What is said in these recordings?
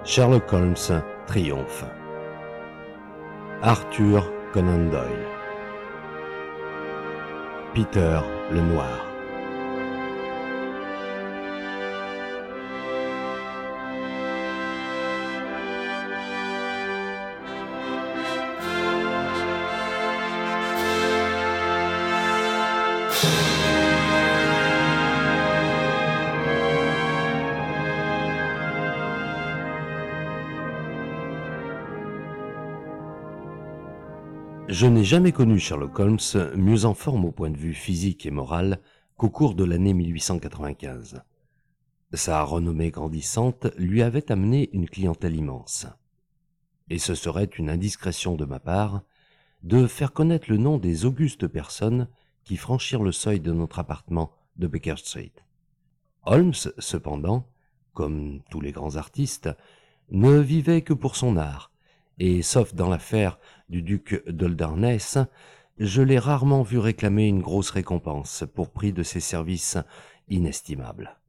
Sherlock Holmes triomphe. Arthur Conan Doyle. Peter le Noir. Je n'ai jamais connu Sherlock Holmes mieux en forme au point de vue physique et moral qu'au cours de l'année 1895. Sa renommée grandissante lui avait amené une clientèle immense. Et ce serait une indiscrétion de ma part de faire connaître le nom des augustes personnes qui franchirent le seuil de notre appartement de Baker Street. Holmes, cependant, comme tous les grands artistes, ne vivait que pour son art, et sauf dans l'affaire du duc d'Holdernesse, je l'ai rarement vu réclamer une grosse récompense pour prix de ses services inestimables.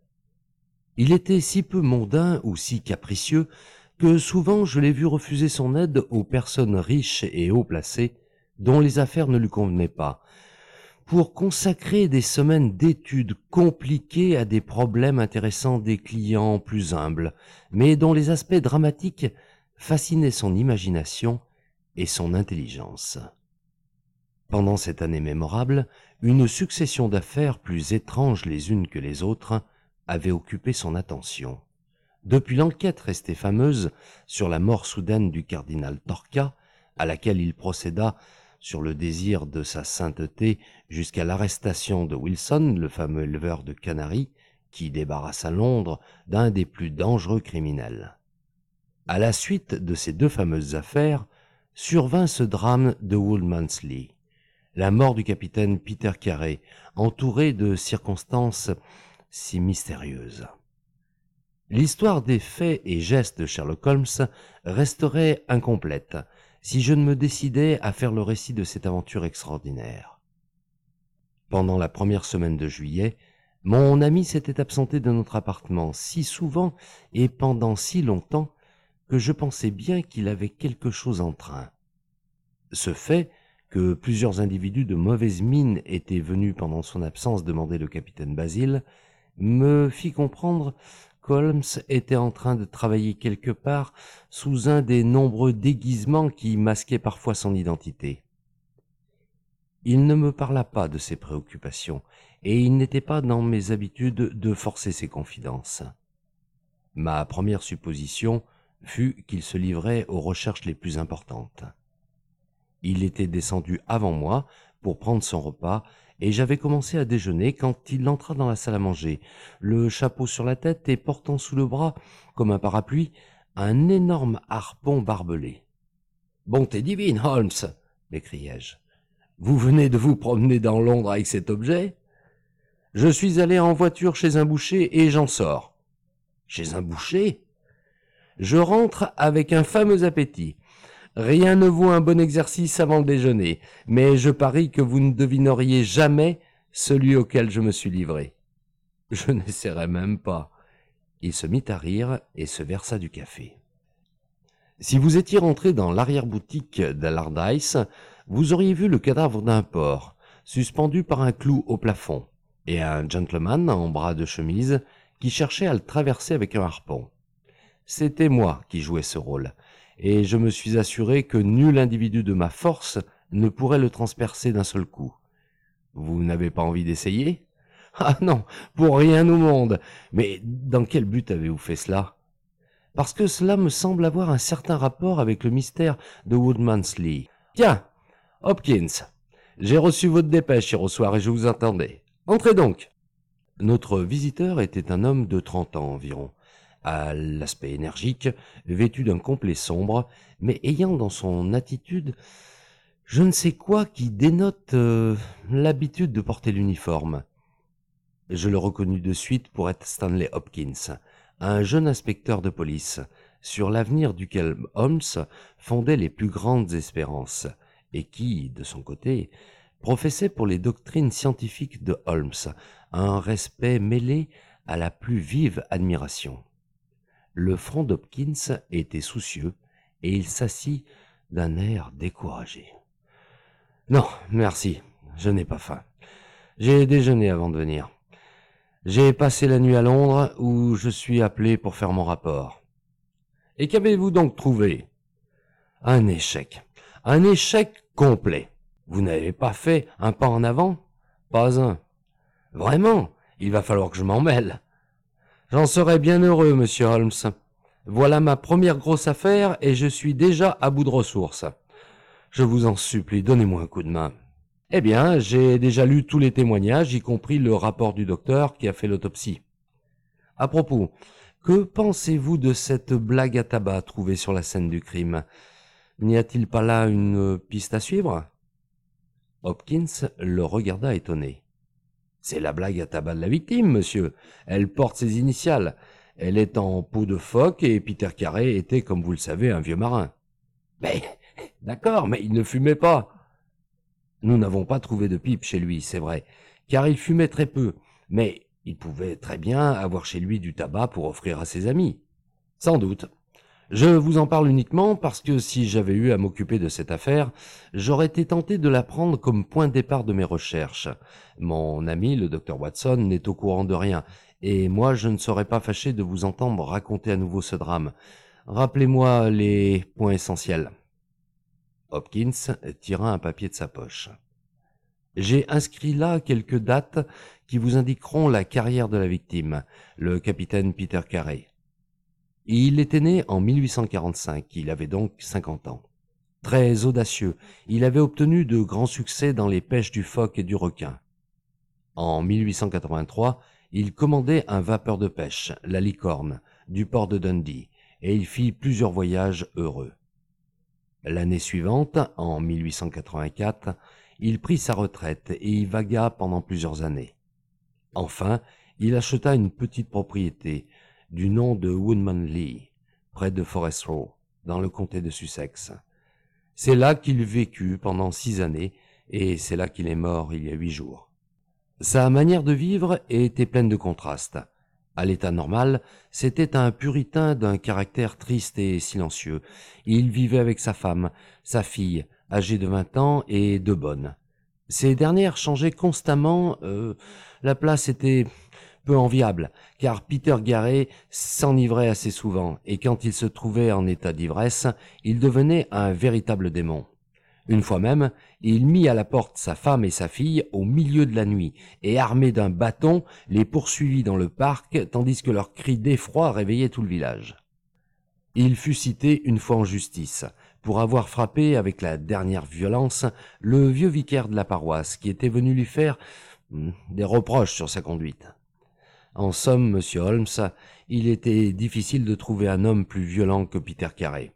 Il était si peu mondain ou si capricieux que souvent je l'ai vu refuser son aide aux personnes riches et haut placées dont les affaires ne lui convenaient pas, pour consacrer des semaines d'études compliquées à des problèmes intéressant des clients plus humbles, mais dont les aspects dramatiques fascinaient son imagination et son intelligence. Pendant cette année mémorable, une succession d'affaires plus étranges les unes que les autres avait occupé son attention. Depuis l'enquête restée fameuse sur la mort soudaine du cardinal Torca, à laquelle il procéda sur le désir de sa sainteté, jusqu'à l'arrestation de Wilson, le fameux éleveur de canaris, qui débarrassa Londres d'un des plus dangereux criminels. À la suite de ces deux fameuses affaires, survint ce drame de Woodmanslee, la mort du capitaine Peter Carey, entouré de circonstances si mystérieuses. L'histoire des faits et gestes de Sherlock Holmes resterait incomplète si je ne me décidais à faire le récit de cette aventure extraordinaire. Pendant la première semaine de juillet, mon ami s'était absenté de notre appartement si souvent et pendant si longtemps que je pensais bien qu'il avait quelque chose en train. Ce fait que plusieurs individus de mauvaise mine étaient venus pendant son absence demander le capitaine Basil me fit comprendre qu'Holmes était en train de travailler quelque part sous un des nombreux déguisements qui masquaient parfois son identité. Il ne me parla pas de ses préoccupations, et il n'était pas dans mes habitudes de forcer ses confidences. Ma première supposition fut qu'il se livrait aux recherches les plus importantes. Il était descendu avant moi pour prendre son repas, et j'avais commencé à déjeuner quand il entra dans la salle à manger, le chapeau sur la tête et portant sous le bras, comme un parapluie, un énorme harpon barbelé. « Bonté divine, Holmes !» m'écriai-je. « Vous venez de vous promener dans Londres avec cet objet ? Je suis allé en voiture chez un boucher et j'en sors. »« Chez un boucher ? Je rentre avec un fameux appétit. Rien ne vaut un bon exercice avant le déjeuner, mais je parie que vous ne devineriez jamais celui auquel je me suis livré. » Je n'essaierai même pas. Il se mit à rire et se versa du café. « Si vous étiez rentré dans l'arrière-boutique d'Allardyce, vous auriez vu le cadavre d'un porc, suspendu par un clou au plafond, et un gentleman en bras de chemise qui cherchait à le traverser avec un harpon. C'était moi qui jouais ce rôle, et je me suis assuré que nul individu de ma force ne pourrait le transpercer d'un seul coup. Vous n'avez pas envie d'essayer ? Ah non, pour rien au monde. Mais dans quel but avez-vous fait cela ? Parce que cela me semble avoir un certain rapport avec le mystère de Woodmanslee. Tiens, Hopkins, j'ai reçu votre dépêche hier au soir et je vous attendais. Entrez donc. Notre visiteur était un homme de 30 ans environ, à l'aspect énergique, vêtu d'un complet sombre, mais ayant dans son attitude je ne sais quoi qui dénote l'habitude de porter l'uniforme. Je le reconnus de suite pour être Stanley Hopkins, un jeune inspecteur de police, sur l'avenir duquel Holmes fondait les plus grandes espérances, et qui, de son côté, professait pour les doctrines scientifiques de Holmes un respect mêlé à la plus vive admiration. Le front d'Hopkins était soucieux, et il s'assit d'un air découragé. « Non, merci, je n'ai pas faim. J'ai déjeuné avant de venir. J'ai passé la nuit à Londres, où je suis appelé pour faire mon rapport. »« Et qu'avez-vous donc trouvé ?»« Un échec. Un échec complet. Vous n'avez pas fait un pas en avant ? » ?»« Pas un. »« Vraiment ? Il va falloir que je m'en mêle. »« J'en serais bien heureux, monsieur Holmes. Voilà ma première grosse affaire et je suis déjà à bout de ressources. Je vous en supplie, donnez-moi un coup de main. » « Eh bien, j'ai déjà lu tous les témoignages, y compris le rapport du docteur qui a fait l'autopsie. À propos, que pensez-vous de cette blague à tabac trouvée sur la scène du crime ? N'y a-t-il pas là une piste à suivre ?» Hopkins le regarda étonné. « C'est la blague à tabac de la victime, monsieur. Elle porte ses initiales. Elle est en peau de phoque et Peter Carey était, comme vous le savez, un vieux marin. »« Mais, d'accord, mais il ne fumait pas. » « Nous n'avons pas trouvé de pipe chez lui, c'est vrai, car il fumait très peu, mais il pouvait très bien avoir chez lui du tabac pour offrir à ses amis. »« Sans doute. Je vous en parle uniquement parce que si j'avais eu à m'occuper de cette affaire, j'aurais été tenté de la prendre comme point de départ de mes recherches. Mon ami, le docteur Watson, n'est au courant de rien, et moi je ne serais pas fâché de vous entendre raconter à nouveau ce drame. Rappelez-moi les points essentiels. » Hopkins tira un papier de sa poche. « J'ai inscrit là quelques dates qui vous indiqueront la carrière de la victime, le capitaine Peter Carey. Il était né en 1845, il avait donc 50 ans. Très audacieux, il avait obtenu de grands succès dans les pêches du phoque et du requin. En 1883, il commandait un vapeur de pêche, la Licorne, du port de Dundee, et il fit plusieurs voyages heureux. L'année suivante, en 1884, il prit sa retraite et y vagua pendant plusieurs années. Enfin, il acheta une petite propriété du nom de Woodmanley, près de Forest Row, dans le comté de Sussex. C'est là qu'il vécut pendant 6 années et c'est là qu'il est mort il y a 8 jours. Sa manière de vivre était pleine de contrastes. À l'état normal, c'était un puritain d'un caractère triste et silencieux. Il vivait avec sa femme, sa fille, âgée de 20 ans et 2 bonnes. Ces dernières changeaient constamment, la place était peu enviable, car Peter Carey s'enivrait assez souvent, et quand il se trouvait en état d'ivresse, il devenait un véritable démon. Une fois même, il mit à la porte sa femme et sa fille au milieu de la nuit, et armé d'un bâton, les poursuivit dans le parc, tandis que leurs cris d'effroi réveillaient tout le village. Il fut cité une fois en justice, pour avoir frappé avec la dernière violence le vieux vicaire de la paroisse, qui était venu lui faire des reproches sur sa conduite. En somme, monsieur Holmes, il était difficile de trouver un homme plus violent que Peter Carey.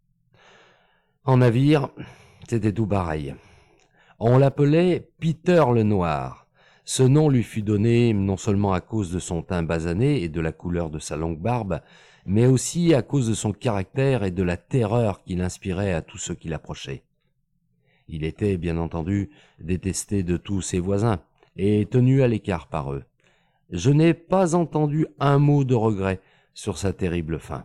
En navire, c'était tout pareil. On l'appelait Peter le Noir. Ce nom lui fut donné non seulement à cause de son teint basané et de la couleur de sa longue barbe, mais aussi à cause de son caractère et de la terreur qu'il inspirait à tous ceux qui l'approchaient. Il était, bien entendu, détesté de tous ses voisins et tenu à l'écart par eux. Je n'ai pas entendu un mot de regret sur sa terrible fin.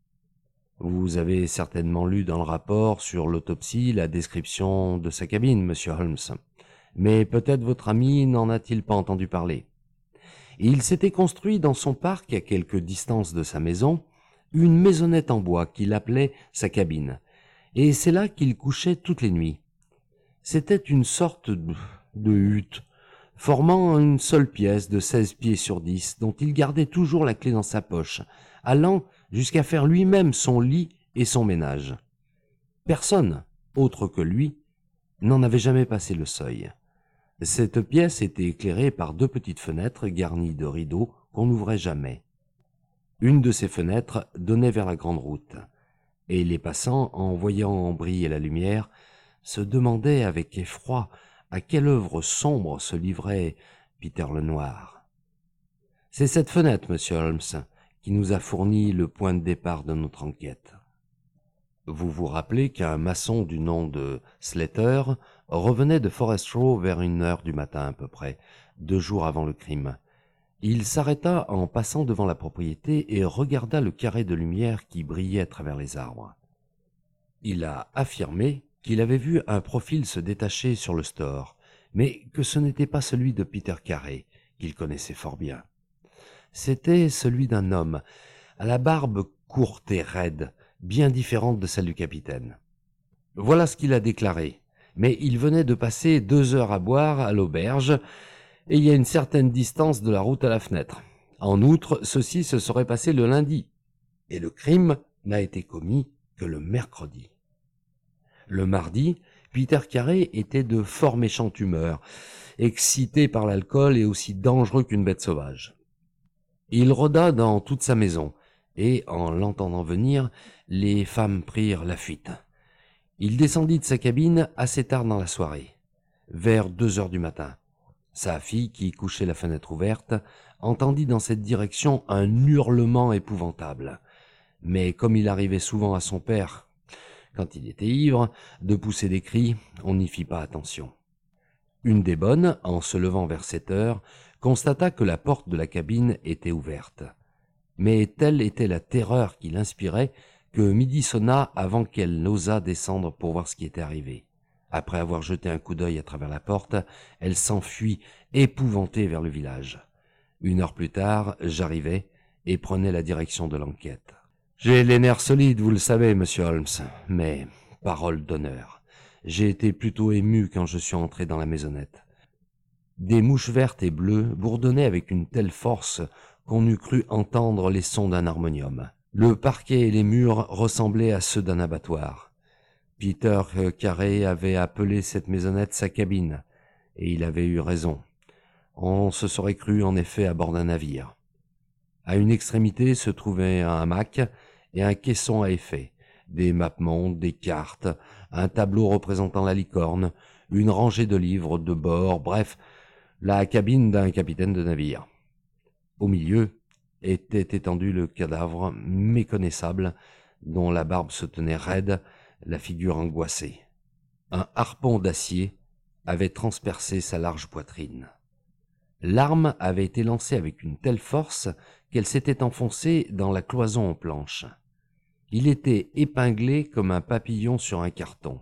Vous avez certainement lu dans le rapport sur l'autopsie la description de sa cabine, monsieur Holmes, mais peut-être votre ami n'en a-t-il pas entendu parler. Il s'était construit dans son parc, à quelque distance de sa maison, une maisonnette en bois qu'il appelait sa cabine, et c'est là qu'il couchait toutes les nuits. C'était une sorte de hutte, formant une seule pièce de 16 pieds sur 10, dont il gardait toujours la clé dans sa poche, allant jusqu'à faire lui-même son lit et son ménage. Personne, autre que lui, n'en avait jamais passé le seuil. Cette pièce était éclairée par 2 petites fenêtres garnies de rideaux qu'on n'ouvrait jamais. Une de ces fenêtres donnait vers la grande route, et les passants, en voyant briller la lumière, se demandaient avec effroi à quelle œuvre sombre se livrait Peter le Noir. C'est cette fenêtre, monsieur Holmes, qui nous a fourni le point de départ de notre enquête. Vous vous rappelez qu'un maçon du nom de Slater revenait de Forest Row vers 1 heure du matin à peu près, 2 jours avant le crime. Il s'arrêta en passant devant la propriété et regarda le carré de lumière qui brillait à travers les arbres. Il a affirmé qu'il avait vu un profil se détacher sur le store, mais que ce n'était pas celui de Peter Carey, qu'il connaissait fort bien. C'était celui d'un homme, à la barbe courte et raide, bien différente de celle du capitaine. Voilà ce qu'il a déclaré, mais il venait de passer 2 heures à boire à l'auberge, et il y a une certaine distance de la route à la fenêtre. En outre, ceci se serait passé le lundi, et le crime n'a été commis que le mercredi. Le mardi, Peter Carey était de fort méchante humeur, excité par l'alcool et aussi dangereux qu'une bête sauvage. Il rôda dans toute sa maison, et, en l'entendant venir, les femmes prirent la fuite. Il descendit de sa cabine assez tard dans la soirée, vers 2 heures du matin. Sa fille, qui couchait la fenêtre ouverte, entendit dans cette direction un hurlement épouvantable. Mais comme il arrivait souvent à son père, quand il était ivre, de pousser des cris, on n'y fit pas attention. Une des bonnes, en se levant vers 7 heures, constata que la porte de la cabine était ouverte. Mais telle était la terreur qui l'inspirait que midi sonna avant qu'elle n'osât descendre pour voir ce qui était arrivé. Après avoir jeté un coup d'œil à travers la porte, elle s'enfuit, épouvantée, vers le village. 1 heure plus tard, j'arrivai et prenais la direction de l'enquête. J'ai les nerfs solides, vous le savez, monsieur Holmes, mais, parole d'honneur, j'ai été plutôt ému quand je suis entré dans la maisonnette. Des mouches vertes et bleues bourdonnaient avec une telle force qu'on eût cru entendre les sons d'un harmonium. Le parquet et les murs ressemblaient à ceux d'un abattoir. Peter Carey avait appelé cette maisonnette sa cabine, et il avait eu raison. On se serait cru en effet à bord d'un navire. À une extrémité se trouvait un hamac et un caisson à effet, des mappemondes, des cartes, un tableau représentant la licorne, une rangée de livres de bord, bref, la cabine d'un capitaine de navire. Au milieu était étendu le cadavre méconnaissable, dont la barbe se tenait raide, la figure angoissée. Un harpon d'acier avait transpercé sa large poitrine. L'arme avait été lancée avec une telle force qu'elle s'était enfoncée dans la cloison en planche. Il était épinglé comme un papillon sur un carton.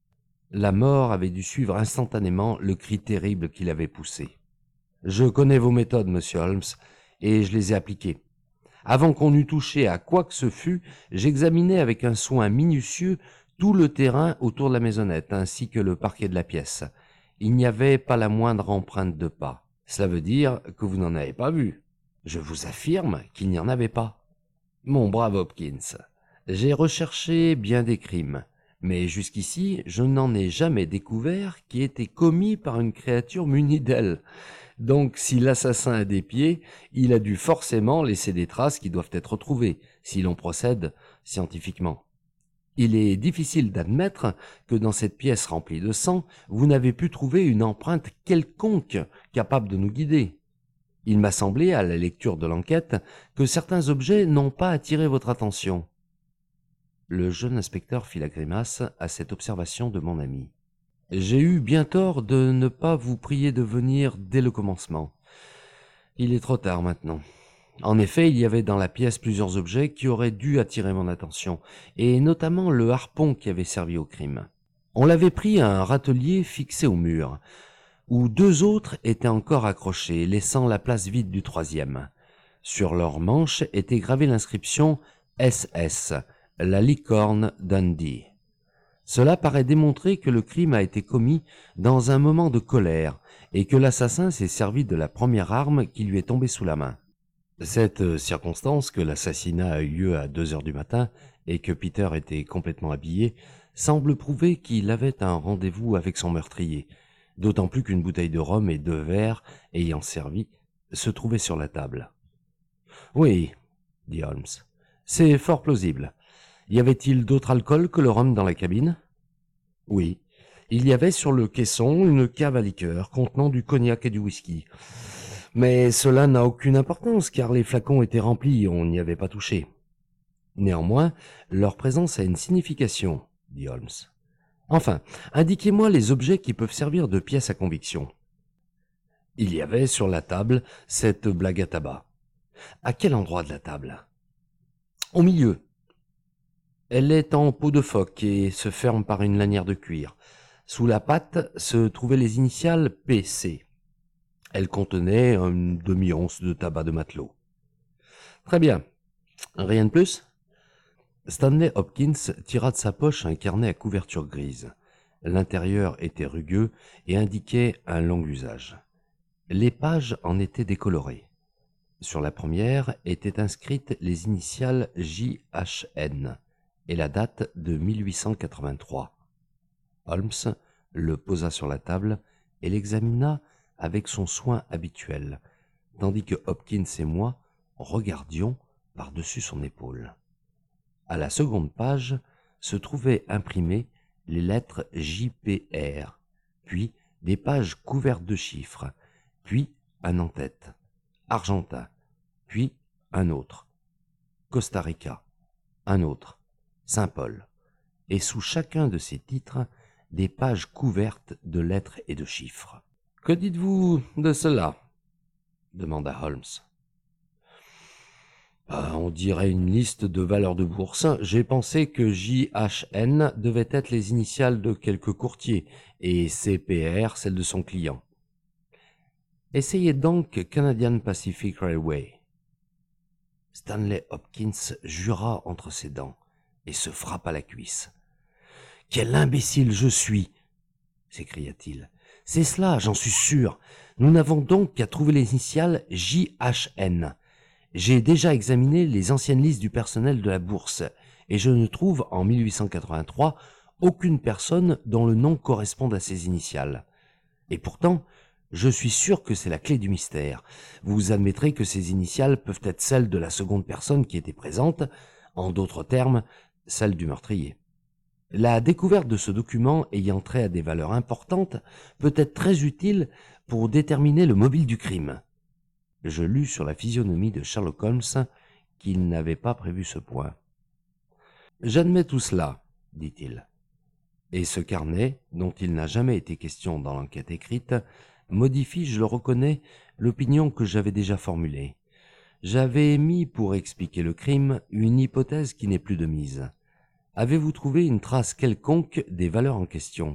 La mort avait dû suivre instantanément le cri terrible qu'il avait poussé. Je connais vos méthodes, monsieur Holmes, et je les ai appliquées. Avant qu'on eût touché à quoi que ce fût, j'examinai avec un soin minutieux tout le terrain autour de la maisonnette, ainsi que le parquet de la pièce. Il n'y avait pas la moindre empreinte de pas. Cela veut dire que vous n'en avez pas vu. Je vous affirme qu'il n'y en avait pas. Mon brave Hopkins, j'ai recherché bien des crimes, mais jusqu'ici, je n'en ai jamais découvert qui été commis par une créature munie d'ailes. Donc, si l'assassin a des pieds, il a dû forcément laisser des traces qui doivent être retrouvées, si l'on procède scientifiquement. Il est difficile d'admettre que dans cette pièce remplie de sang, vous n'avez pu trouver une empreinte quelconque capable de nous guider. Il m'a semblé, à la lecture de l'enquête, que certains objets n'ont pas attiré votre attention. Le jeune inspecteur fit la grimace à cette observation de mon ami. J'ai eu bien tort de ne pas vous prier de venir dès le commencement. Il est trop tard maintenant. En effet, il y avait dans la pièce plusieurs objets qui auraient dû attirer mon attention, et notamment le harpon qui avait servi au crime. On l'avait pris à un râtelier fixé au mur, où 2 autres étaient encore accrochés, laissant la place vide du 3e. Sur leurs manches était gravée l'inscription SS, la licorne Dundee. Cela paraît démontrer que le crime a été commis dans un moment de colère et que l'assassin s'est servi de la première arme qui lui est tombée sous la main. Cette circonstance, que l'assassinat a eu lieu à 2 heures du matin et que Peter était complètement habillé, semble prouver qu'il avait un rendez-vous avec son meurtrier, d'autant plus qu'une bouteille de rhum et 2 verres ayant servi se trouvaient sur la table. « Oui, dit Holmes, c'est fort plausible. Y avait-il d'autre alcool que le rhum dans la cabine ? Oui, il y avait sur le caisson une cave à liqueur contenant du cognac et du whisky. Mais cela n'a aucune importance car les flacons étaient remplis et on n'y avait pas touché. Néanmoins, leur présence a une signification, dit Holmes. Enfin, indiquez-moi les objets qui peuvent servir de pièces à conviction. Il y avait sur la table cette blague à tabac. À quel endroit de la table? Au milieu. Elle est en peau de phoque et se ferme par une lanière de cuir. Sous la patte se trouvaient les initiales PC. Elle contenait une demi-once de tabac de matelot. Très bien. Rien de plus? Stanley Hopkins tira de sa poche un carnet à couverture grise. L'intérieur était rugueux et indiquait un long usage. Les pages en étaient décolorées. Sur la première étaient inscrites les initiales JHN et la date de 1883. Holmes le posa sur la table et l'examina avec son soin habituel, tandis que Hopkins et moi regardions par-dessus son épaule. À la seconde page se trouvaient imprimées les lettres JPR, puis des pages couvertes de chiffres, puis un en-tête, Argentin, puis un autre, Costa Rica, un autre, Saint-Paul, et sous chacun de ces titres, des pages couvertes de lettres et de chiffres. « Que dites-vous de cela ?» demanda Holmes. On dirait une liste de valeurs de bourse. J'ai pensé que JHN devait être les initiales de quelques courtiers et CPR celle de son client. Essayez donc Canadian Pacific Railway. Stanley Hopkins jura entre ses dents et se frappa la cuisse. « Quel imbécile je suis !» s'écria-t-il. « C'est cela, j'en suis sûr. Nous n'avons donc qu'à trouver les initiales JHN. J'ai déjà examiné les anciennes listes du personnel de la bourse et je ne trouve en 1883 aucune personne dont le nom corresponde à ces initiales. Et pourtant, je suis sûr que c'est la clé du mystère. Vous admettrez que ces initiales peuvent être celles de la seconde personne qui était présente, en d'autres termes, celles du meurtrier. La découverte de ce document ayant trait à des valeurs importantes peut être très utile pour déterminer le mobile du crime. Je lus sur la physionomie de Sherlock Holmes qu'il n'avait pas prévu ce point. « J'admets tout cela, dit-il. Et ce carnet, dont il n'a jamais été question dans l'enquête écrite, modifie, je le reconnais, l'opinion que j'avais déjà formulée. J'avais émis, pour expliquer le crime, une hypothèse qui n'est plus de mise. Avez-vous trouvé une trace quelconque des valeurs en question?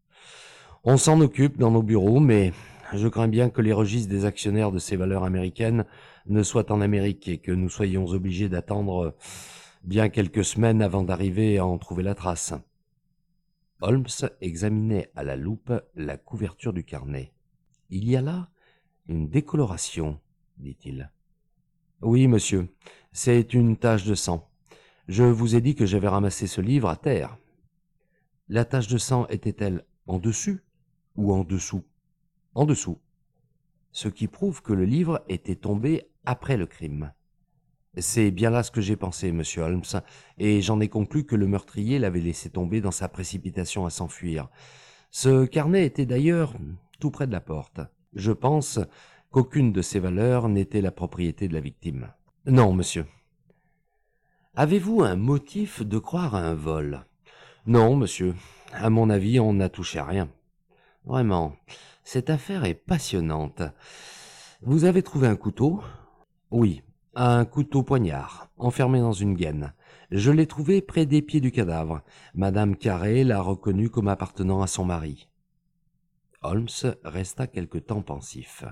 On s'en occupe dans nos bureaux, mais je crains bien que les registres des actionnaires de ces valeurs américaines ne soient en Amérique et que nous soyons obligés d'attendre bien quelques semaines avant d'arriver à en trouver la trace. » Holmes examinait à la loupe la couverture du carnet. « Il y a là une décoloration, dit-il. »« Oui, monsieur, c'est une tache de sang. Je vous ai dit que j'avais ramassé ce livre à terre. » La tache de sang était-elle en dessus ou en dessous? En dessous. Ce qui prouve que le livre était tombé après le crime. C'est bien là ce que j'ai pensé, monsieur Holmes, et j'en ai conclu que le meurtrier l'avait laissé tomber dans sa précipitation à s'enfuir. Ce carnet était d'ailleurs tout près de la porte. Je pense qu'aucune de ces valeurs n'était la propriété de la victime. Non, monsieur. Avez-vous un motif de croire à un vol? Non, monsieur. À mon avis, on n'a touché à rien. Vraiment, cette affaire est passionnante. Vous avez trouvé un couteau? Oui, un couteau poignard, enfermé dans une gaine. Je l'ai trouvé près des pieds du cadavre. Madame Carré l'a reconnu comme appartenant à son mari. Holmes resta quelque temps pensif.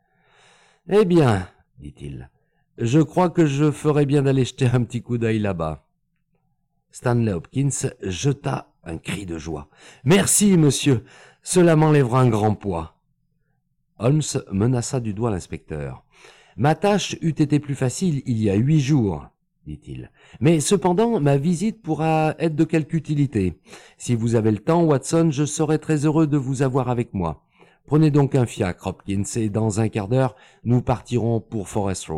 « Eh bien, dit-il, je crois que je ferais bien d'aller jeter un petit coup d'œil là-bas. » Stanley Hopkins jeta un cri de joie. « Merci, monsieur, cela m'enlèvera un grand poids. » Holmes menaça du doigt l'inspecteur. « Ma tâche eût été plus facile il y a 8 jours, dit-il. Mais cependant, ma visite pourra être de quelque utilité. Si vous avez le temps, Watson, je serai très heureux de vous avoir avec moi. Prenez donc un fiacre, Hopkins, et dans un quart d'heure, nous partirons pour Forest Row. »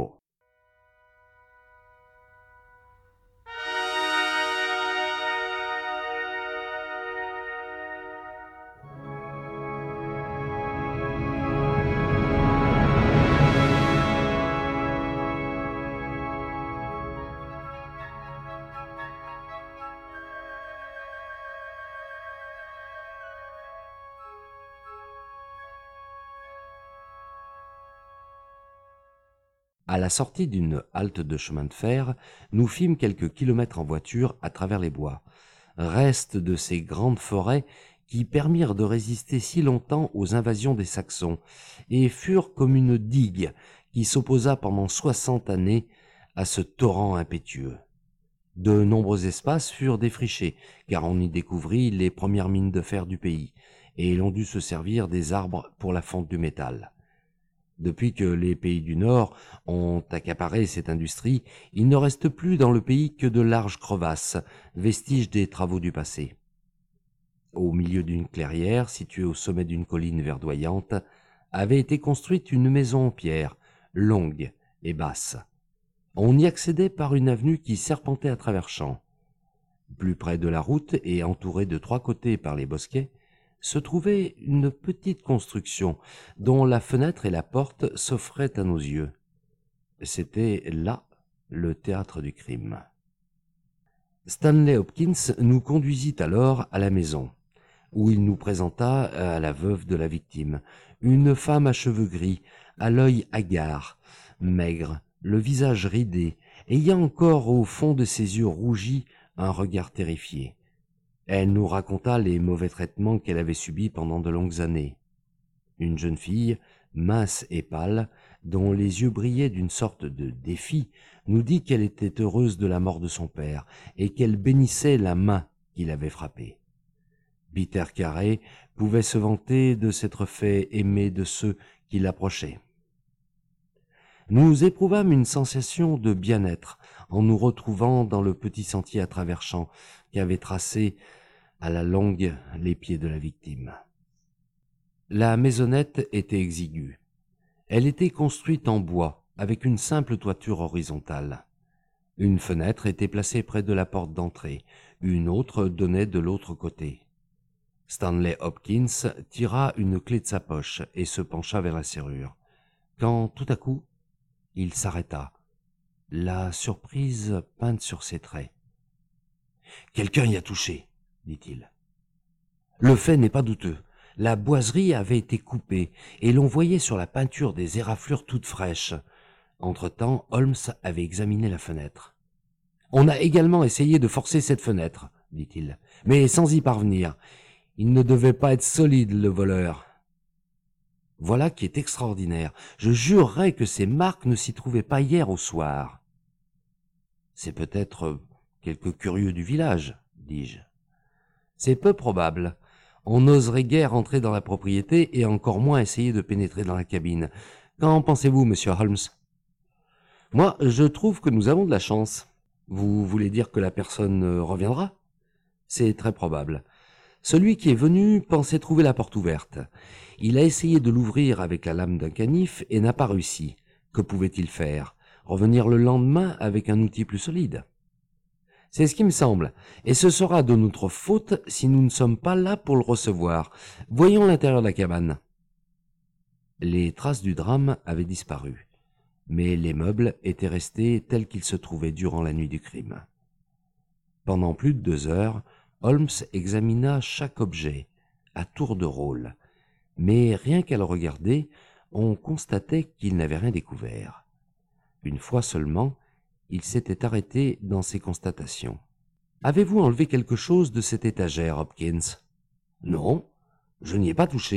À la sortie d'une halte de chemin de fer, nous fîmes quelques kilomètres en voiture à travers les bois, restes de ces grandes forêts qui permirent de résister si longtemps aux invasions des Saxons, et furent comme une digue qui s'opposa pendant 60 années à ce torrent impétueux. De nombreux espaces furent défrichés, car on y découvrit les premières mines de fer du pays, et l'on dut se servir des arbres pour la fonte du métal. Depuis que les pays du Nord ont accaparé cette industrie, il ne reste plus dans le pays que de larges crevasses, vestiges des travaux du passé. Au milieu d'une clairière, située au sommet d'une colline verdoyante, avait été construite une maison en pierre, longue et basse. On y accédait par une avenue qui serpentait à travers champs. Plus près de la route et entourée de 3 côtés par les bosquets, se trouvait une petite construction dont la fenêtre et la porte s'offraient à nos yeux. C'était là le théâtre du crime. Stanley Hopkins nous conduisit alors à la maison, où il nous présenta à la veuve de la victime, une femme à cheveux gris, à l'œil hagard, maigre, le visage ridé, ayant encore au fond de ses yeux rougis un regard terrifié. Elle nous raconta les mauvais traitements qu'elle avait subis pendant de longues années. Une jeune fille, mince et pâle, dont les yeux brillaient d'une sorte de défi, nous dit qu'elle était heureuse de la mort de son père et qu'elle bénissait la main qui l'avait frappée. Peter Carey pouvait se vanter de s'être fait aimer de ceux qui l'approchaient. Nous éprouvâmes une sensation de bien-être en nous retrouvant dans le petit sentier à travers champs qu'avaient tracé à la longue les pieds de la victime. La maisonnette était exiguë. Elle était construite en bois, avec une simple toiture horizontale. Une fenêtre était placée près de la porte d'entrée, une autre donnait de l'autre côté. Stanley Hopkins tira une clé de sa poche et se pencha vers la serrure, quand tout à coup, il s'arrêta, la surprise peinte sur ses traits. « Quelqu'un y a touché, » dit-il. Le fait n'est pas douteux. La boiserie avait été coupée, et l'on voyait sur la peinture des éraflures toutes fraîches. Entre-temps, Holmes avait examiné la fenêtre. « On a également essayé de forcer cette fenêtre, » dit-il, « mais sans y parvenir. Il ne devait pas être solide, le voleur. » Voilà qui est extraordinaire. Je jurerais que ces marques ne s'y trouvaient pas hier au soir. C'est peut-être quelques curieux du village, dis-je. C'est peu probable. On n'oserait guère entrer dans la propriété et encore moins essayer de pénétrer dans la cabine. Qu'en pensez-vous, monsieur Holmes? Moi, je trouve que nous avons de la chance. Vous voulez dire que la personne reviendra? C'est très probable. Celui qui est venu pensait trouver la porte ouverte. Il a essayé de l'ouvrir avec la lame d'un canif et n'a pas réussi. Que pouvait-il faire? Revenir le lendemain avec un outil plus solide? C'est ce qui me semble, et ce sera de notre faute si nous ne sommes pas là pour le recevoir. Voyons l'intérieur de la cabane. Les traces du drame avaient disparu, mais les meubles étaient restés tels qu'ils se trouvaient durant la nuit du crime. Pendant plus de 2 heures, Holmes examina chaque objet, à tour de rôle, mais rien qu'à le regarder, on constatait qu'il n'avait rien découvert. Une fois seulement, il s'était arrêté dans ses constatations. « Avez-vous enlevé quelque chose de cette étagère, Hopkins ?»« Non, je n'y ai pas touché. »«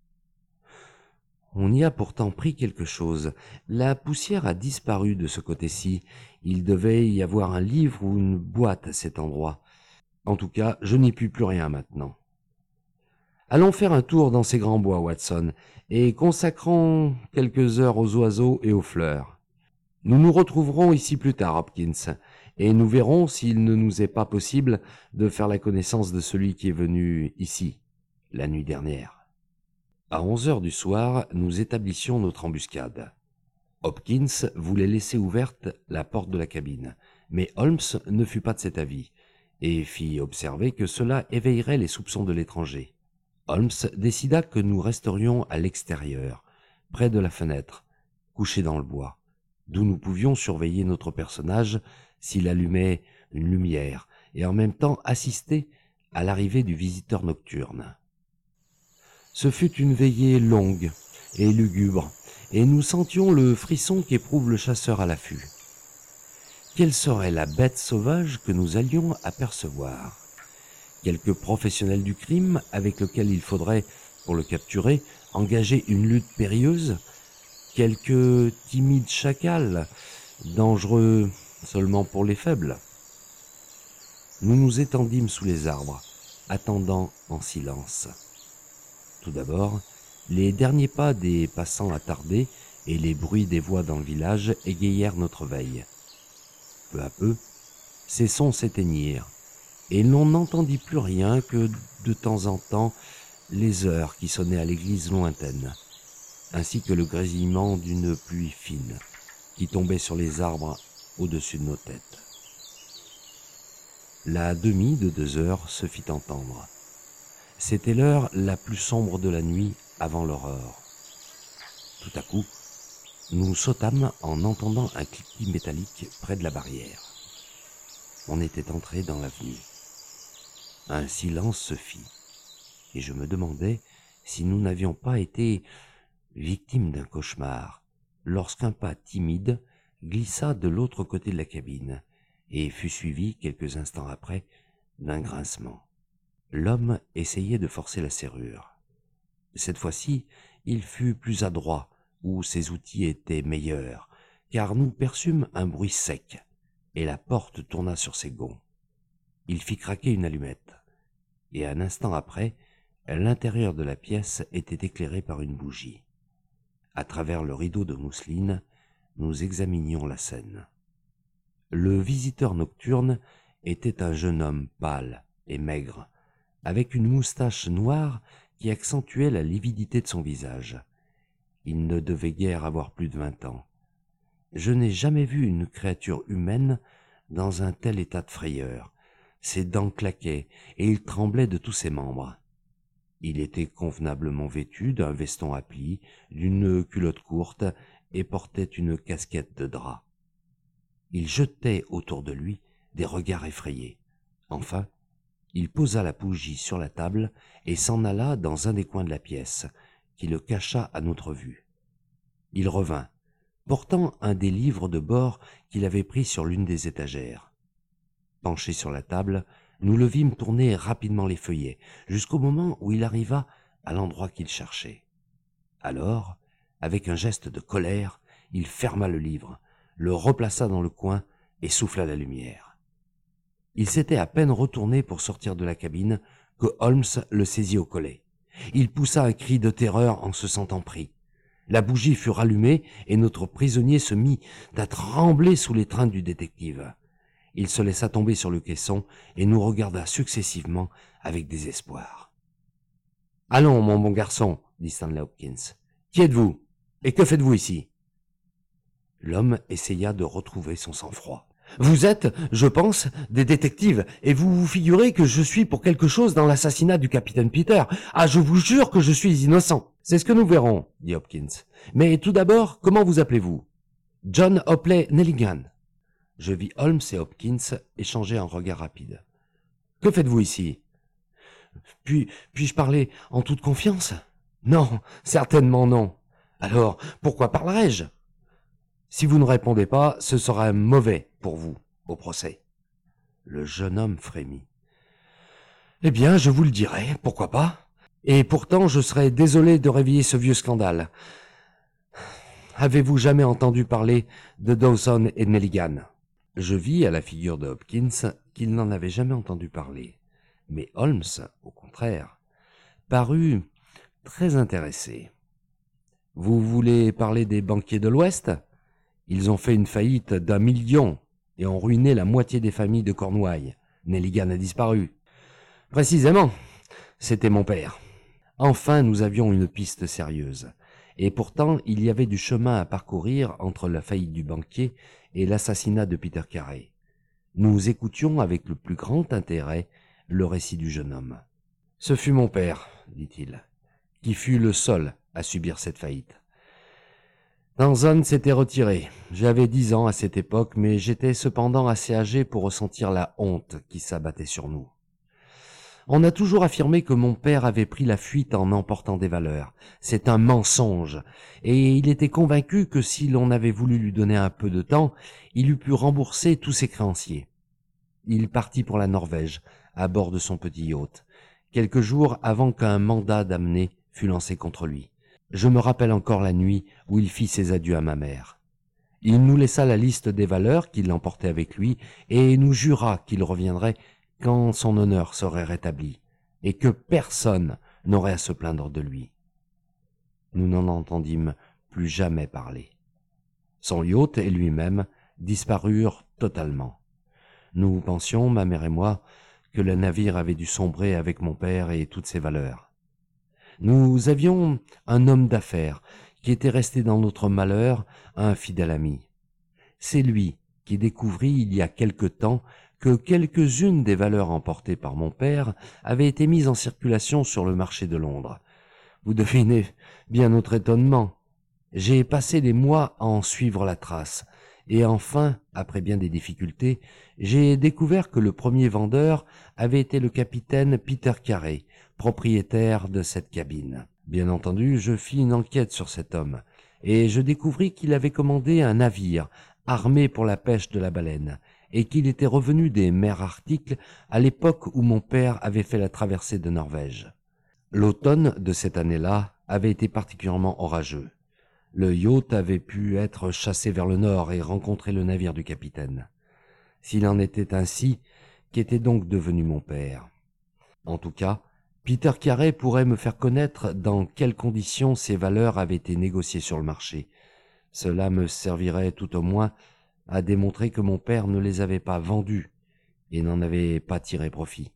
On y a pourtant pris quelque chose. La poussière a disparu de ce côté-ci. Il devait y avoir un livre ou une boîte à cet endroit. En tout cas, je n'y puis plus rien maintenant. Allons faire un tour dans ces grands bois, Watson, et consacrons quelques heures aux oiseaux et aux fleurs. Nous nous retrouverons ici plus tard, Hopkins, et nous verrons s'il ne nous est pas possible de faire la connaissance de celui qui est venu ici, la nuit dernière. » À 11 heures du soir, nous établissions notre embuscade. Hopkins voulait laisser ouverte la porte de la cabine, mais Holmes ne fut pas de cet avis, et fit observer que cela éveillerait les soupçons de l'étranger. Holmes décida que nous resterions à l'extérieur, près de la fenêtre, couchés dans le bois, d'où nous pouvions surveiller notre personnage s'il allumait une lumière, et en même temps assister à l'arrivée du visiteur nocturne. Ce fut une veillée longue et lugubre, et nous sentions le frisson qu'éprouve le chasseur à l'affût. Quelle serait la bête sauvage que nous allions apercevoir? Quelques professionnels du crime avec lesquels il faudrait, pour le capturer, engager une lutte périlleuse? Quelques timides chacals, dangereux seulement pour les faibles? Nous nous étendîmes sous les arbres, attendant en silence. Tout d'abord, les derniers pas des passants attardés et les bruits des voix dans le village égayèrent notre veille. Peu à peu, ces sons s'éteignirent, et l'on n'entendit plus rien que, de temps en temps, les heures qui sonnaient à l'église lointaine, ainsi que le grésillement d'une pluie fine qui tombait sur les arbres au-dessus de nos têtes. La demie de 2 heures se fit entendre. C'était l'heure la plus sombre de la nuit avant l'aurore. Tout à coup, nous sautâmes en entendant un cliquetis métallique près de la barrière. On était entré dans l'avenue. Un silence se fit, et je me demandais si nous n'avions pas été victimes d'un cauchemar, lorsqu'un pas timide glissa de l'autre côté de la cabine, et fut suivi, quelques instants après, d'un grincement. L'homme essayait de forcer la serrure. Cette fois-ci, il fut plus adroit, ou ses outils étaient meilleurs, car nous perçûmes un bruit sec, et la porte tourna sur ses gonds. Il fit craquer une allumette, et un instant après, l'intérieur de la pièce était éclairé par une bougie. À travers le rideau de mousseline, nous examinions la scène. Le visiteur nocturne était un jeune homme pâle et maigre, avec une moustache noire qui accentuait la lividité de son visage. Il ne devait guère avoir plus de 20 ans. Je n'ai jamais vu une créature humaine dans un tel état de frayeur. Ses dents claquaient et il tremblait de tous ses membres. Il était convenablement vêtu d'un veston à plis, d'une culotte courte et portait une casquette de drap. Il jetait autour de lui des regards effrayés. Enfin, il posa la bougie sur la table et s'en alla dans un des coins de la pièce, qui le cacha à notre vue. Il revint, portant un des livres de bord qu'il avait pris sur l'une des étagères. Penché sur la table, nous le vîmes tourner rapidement les feuillets, jusqu'au moment où il arriva à l'endroit qu'il cherchait. Alors, avec un geste de colère, il ferma le livre, le replaça dans le coin et souffla la lumière. Il s'était à peine retourné pour sortir de la cabine que Holmes le saisit au collet. Il poussa un cri de terreur en se sentant pris. La bougie fut rallumée et notre prisonnier se mit à trembler sous l'étreinte du détective. Il se laissa tomber sur le caisson et nous regarda successivement avec désespoir. « Allons, mon bon garçon, dit Stanley Hopkins. Qui êtes-vous? Et que faites-vous ici ?» L'homme essaya de retrouver son sang-froid. « Vous êtes, je pense, des détectives, et vous vous figurez que je suis pour quelque chose dans l'assassinat du capitaine Peter. Ah, je vous jure que je suis innocent. »« C'est ce que nous verrons, » dit Hopkins. « Mais tout d'abord, comment vous appelez-vous ?»« John Hopley Nelligan. » Je vis Holmes et Hopkins échanger un regard rapide. « Que faites-vous ici ?»« Puis-je parler en toute confiance ?»« Non, certainement non. Alors, pourquoi parlerais-je ?»« Si vous ne répondez pas, ce sera mauvais pour vous au procès. » Le jeune homme frémit. « Eh bien, je vous le dirai, pourquoi pas. Et pourtant, je serais désolé de réveiller ce vieux scandale. Avez-vous jamais entendu parler de Dawson et Nelligan ?» Je vis à la figure de Hopkins qu'il n'en avait jamais entendu parler. Mais Holmes, au contraire, parut très intéressé. « Vous voulez parler des banquiers de l'Ouest ? Ils ont fait une faillite d'1 million et ont ruiné la moitié des familles de Cornouailles. Nelligan a disparu. »« Précisément, c'était mon père. » Enfin, nous avions une piste sérieuse. Et pourtant, il y avait du chemin à parcourir entre la faillite du banquier et l'assassinat de Peter Carey. Nous écoutions avec le plus grand intérêt le récit du jeune homme. « Ce fut mon père, dit-il, qui fut le seul à subir cette faillite. Danson s'était retiré. J'avais 10 ans à cette époque, mais j'étais cependant assez âgé pour ressentir la honte qui s'abattait sur nous. On a toujours affirmé que mon père avait pris la fuite en emportant des valeurs. C'est un mensonge, et il était convaincu que si l'on avait voulu lui donner un peu de temps, il eût pu rembourser tous ses créanciers. Il partit pour la Norvège, à bord de son petit yacht, quelques jours avant qu'un mandat d'amener fût lancé contre lui. Je me rappelle encore la nuit où il fit ses adieux à ma mère. Il nous laissa la liste des valeurs qu'il emportait avec lui et nous jura qu'il reviendrait quand son honneur serait rétabli et que personne n'aurait à se plaindre de lui. Nous n'en entendîmes plus jamais parler. Son yacht et lui-même disparurent totalement. Nous pensions, ma mère et moi, que le navire avait dû sombrer avec mon père et toutes ses valeurs. Nous avions un homme d'affaires qui était resté dans notre malheur, un fidèle ami. C'est lui qui découvrit il y a quelque temps que quelques-unes des valeurs emportées par mon père avaient été mises en circulation sur le marché de Londres. Vous devinez bien notre étonnement. J'ai passé des mois à en suivre la trace, et enfin, après bien des difficultés, j'ai découvert que le premier vendeur avait été le capitaine Peter Carey, propriétaire de cette cabine. Bien entendu, je fis une enquête sur cet homme, et je découvris qu'il avait commandé un navire armé pour la pêche de la baleine, et qu'il était revenu des mers arctiques à l'époque où mon père avait fait la traversée de Norvège. L'automne de cette année-là avait été particulièrement orageux. Le yacht avait pu être chassé vers le nord et rencontrer le navire du capitaine. S'il en était ainsi, qu'était donc devenu mon père? En tout cas, Peter Carey pourrait me faire connaître dans quelles conditions ces valeurs avaient été négociées sur le marché. Cela me servirait tout au moins à démontrer que mon père ne les avait pas vendues et n'en avait pas tiré profit.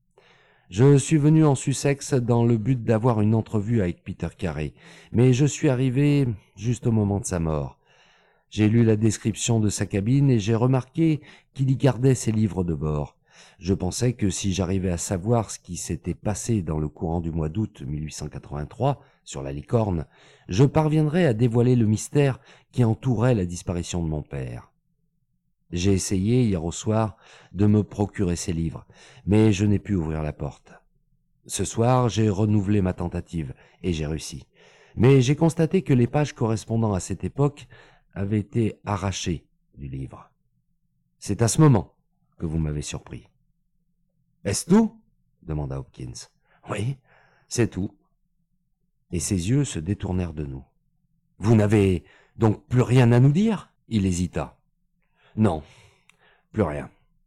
Je suis venu en Sussex dans le but d'avoir une entrevue avec Peter Carey, mais je suis arrivé juste au moment de sa mort. J'ai lu la description de sa cabine et j'ai remarqué qu'il y gardait ses livres de bord. Je pensais que si j'arrivais à savoir ce qui s'était passé dans le courant du mois d'août 1883 sur la Licorne, je parviendrais à dévoiler le mystère qui entourait la disparition de mon père. J'ai essayé, hier au soir, de me procurer ces livres, mais je n'ai pu ouvrir la porte. Ce soir, j'ai renouvelé ma tentative, et j'ai réussi. Mais j'ai constaté que les pages correspondant à cette époque avaient été arrachées du livre. C'est à ce moment que vous m'avez surpris. « Est-ce tout ?» demanda Hopkins. « Oui, c'est tout. » Et ses yeux se détournèrent de nous. « Vous n'avez donc plus rien à nous dire ?» Il hésita. « Non, plus rien. »«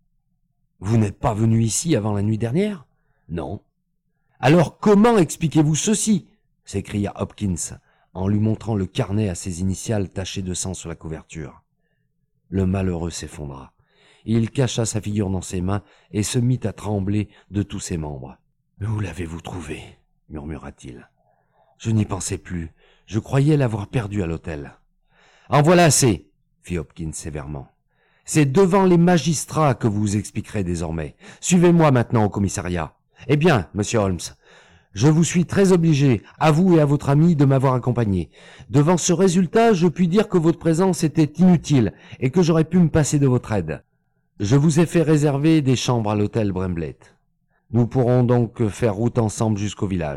Vous n'êtes pas venu ici avant la nuit dernière ?»« Non. »« Alors comment expliquez-vous ceci ?» s'écria Hopkins, en lui montrant le carnet à ses initiales tachées de sang sur la couverture. Le malheureux s'effondra. Il cacha sa figure dans ses mains et se mit à trembler de tous ses membres. « Où l'avez-vous trouvé ?» murmura-t-il. « Je n'y pensais plus. Je croyais l'avoir perdu à l'hôtel. »« En voilà assez !» fit Hopkins sévèrement. « C'est devant les magistrats que vous vous expliquerez désormais. Suivez-moi maintenant au commissariat. Eh bien, monsieur Holmes, je vous suis très obligé, à vous et à votre ami, de m'avoir accompagné. Devant ce résultat, je puis dire que votre présence était inutile et que j'aurais pu me passer de votre aide. Je vous ai fait réserver des chambres à l'hôtel Bremblet. Nous pourrons donc faire route ensemble jusqu'au village. »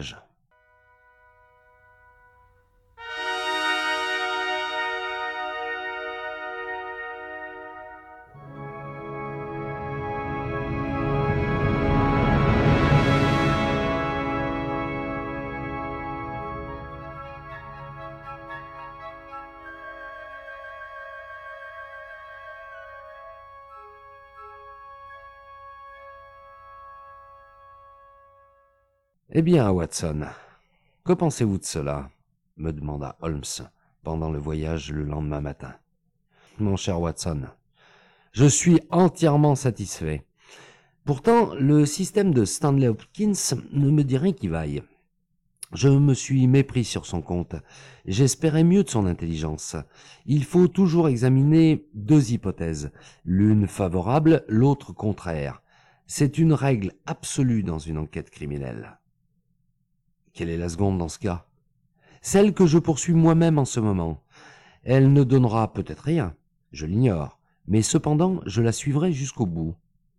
Eh bien, Watson, que pensez-vous de cela ? Me demanda Holmes pendant le voyage le lendemain matin. Mon cher Watson, je suis entièrement satisfait. Pourtant, le système de Stanley Hopkins ne me dit rien qui vaille. Je me suis mépris sur son compte. J'espérais mieux de son intelligence. Il faut toujours examiner deux hypothèses, l'une favorable, l'autre contraire. C'est une règle absolue dans une enquête criminelle. Quelle est la seconde dans ce cas? Celle que je poursuis moi-même en ce moment. Elle ne donnera peut-être rien, je l'ignore, mais cependant je la suivrai jusqu'au bout.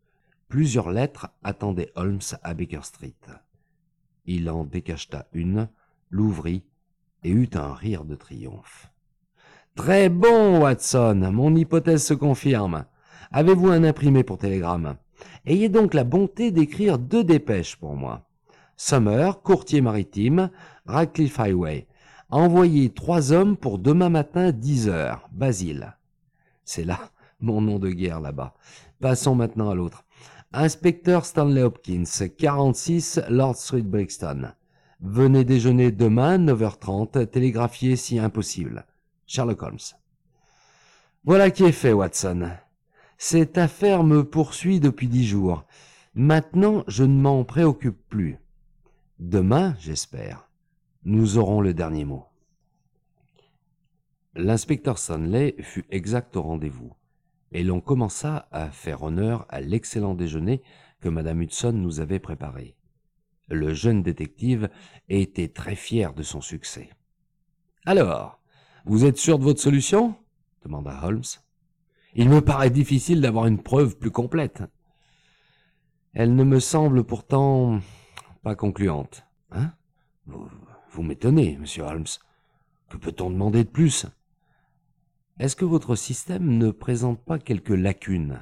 Plusieurs lettres attendaient Holmes à Baker Street. Il en décacheta une, l'ouvrit et eut un rire de triomphe. « Très bon, Watson, mon hypothèse se confirme. Avez-vous un imprimé pour télégramme? Ayez donc la bonté d'écrire 2 dépêches pour moi. Summer, courtier maritime, Radcliffe Highway. Envoyez 3 hommes pour demain matin 10 heures, Basile. » C'est là mon nom de guerre là-bas. Passons maintenant à l'autre. Inspecteur Stanley Hopkins, 46 Lord Street, Brixton. Venez déjeuner demain, 9h30, télégraphiez si impossible. Sherlock Holmes. Voilà qui est fait, Watson. Cette affaire me poursuit depuis 10 jours. Maintenant, je ne m'en préoccupe plus. Demain, j'espère, nous aurons le dernier mot. L'inspecteur Stanley fut exact au rendez-vous, et l'on commença à faire honneur à l'excellent déjeuner que Madame Hudson nous avait préparé. Le jeune détective était très fier de son succès. « Alors, vous êtes sûr de votre solution ?» demanda Holmes. « Il me paraît difficile d'avoir une preuve plus complète. »« Elle ne me semble pourtant pas concluante. »« Hein ? Vous m'étonnez, monsieur Holmes. Que peut-on demander de plus ? » « Est-ce que votre système ne présente pas quelques lacunes ? » ?»«